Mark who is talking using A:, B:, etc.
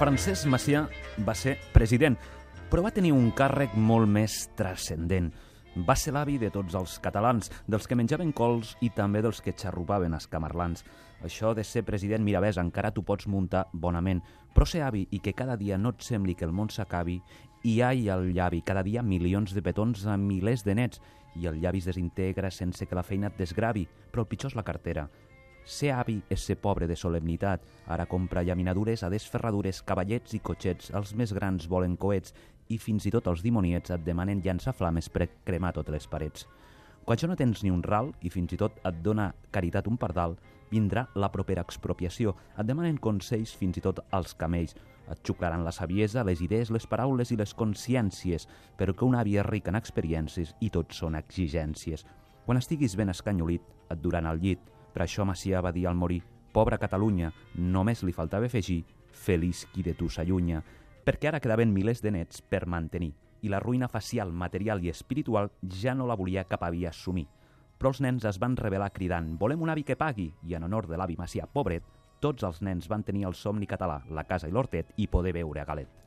A: Francesc Macià va ser president, però va tenir un càrrec molt més transcendent. Va ser l'avi de tots els catalans, dels que menjaven cols i també dels que xarrupaven escamarlans. Això de ser president, mira, ves, encara t'ho pots muntar bonament, però ser avi i que cada dia no et sembli que el món s'acabi, i ai al llavi, cada dia milions de petons a milers de nets, i el llavi es desintegra sense que la feina et desgravi, però el pitjor és la cartera. Ser avi és ser pobre de solemnitat. Ara compra llaminadures a desferradures, cavallets i cotxets. Els més grans volen coets i fins i tot els dimoniets et demanen llançar flames per cremar totes les parets. Quan ja no tens ni un ral i fins i tot et dona caritat un pardal, vindrà la propera expropiació. Et demanen consells fins i tot als camells. Et xuclaran la saviesa, les idees, les paraules i les consciències, però que un avi és ric en experiències i tot són exigències. Quan estiguis ben escanyolit, et duran al llit. Per això Macià va dir al morir: «Pobra Catalunya, només li faltava afegir feliç qui de tu s'allunya», perquè ara quedaven milers de nets per mantenir i la ruïna facial, material i espiritual ja no la volia cap avi assumir. Però els nens es van rebel·lar cridant: «Volem un avi que pagui!» I en honor de l'avi Macià, pobret, tots els nens van tenir el somni català, la casa i l'hortet i poder beure a galet.